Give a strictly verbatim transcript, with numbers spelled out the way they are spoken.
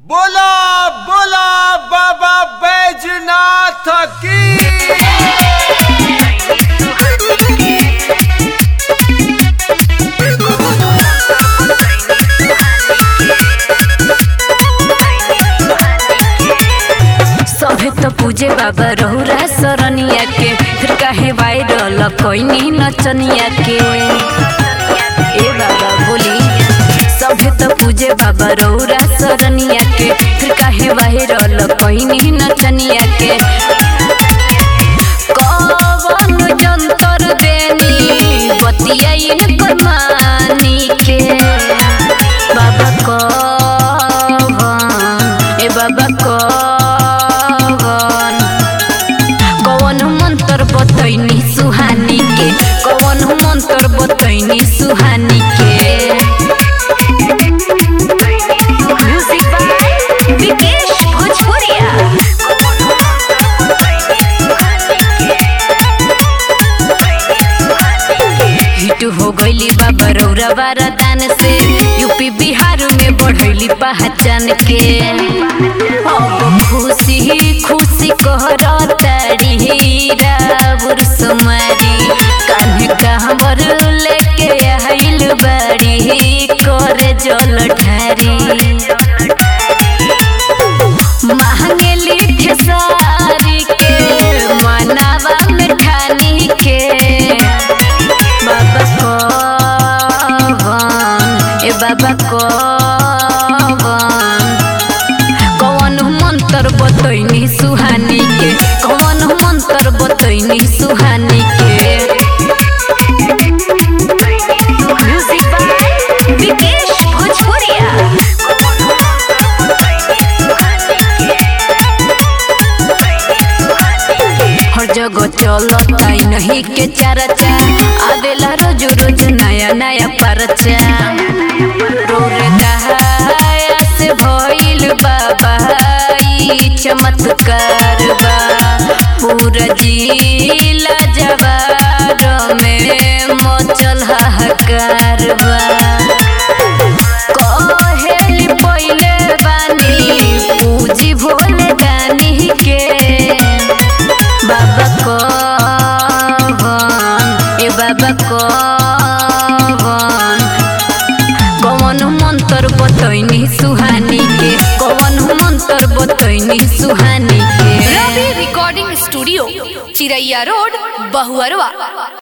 बोला बोला बाबा बैजनाथ की। सभे तो पूजे बाबा रहुरा सरनिया के, फिर काहे वायरल कोई नचनिया के। ए बाबा बोली सभे तो पूजे बाबा रहुरा सरनिया के, फिर काहे वायरल कोई नचनिया के। कवन जंतर देनी बतिया इनकर मानी के। बाबा कवन ए बाबा कवन मंत्र बतैनी सुहानी के, कवन मंत्र बतैनी सुहानी के। म्यूजिक बाय विकेश भोजपुरिया। हिट हो गईली बाबा रौरा बारादान से, यूपी बिहार में बढ़ैली पहचान के। अब खुशी खुशी कहरताड़ी राउर सुमारी, कान्हे कहवर लेके आइल बाड़ी करे जल ढारी। मांगेली खेसारी के मनावा में ठानी के। बाबा कवन ए बाबा कवन कवन मंत्र बतैनी सुहानी के, कवन मंत्र बतैनी सुहानी के। म्यूजिक बाय विकेश भोजपुरिया। हर जगह चलता नहीं के चर्चा, आवेला रोज रोज नया नया परचा। रोरे दहाया से भइल बाबा ई चमत्कार बा, पूरा जिला जवार में मचल हाहाकार बा। कहेली पहिले बानी पूजी भोले दानी के। बाबा कवन ए बाबा कवन कवन मंत्र बतैनी सुहानी के, कवन मंत्र बतैनी सुहानी के। Ravi recording studio Chiraiya road Bahuarwa.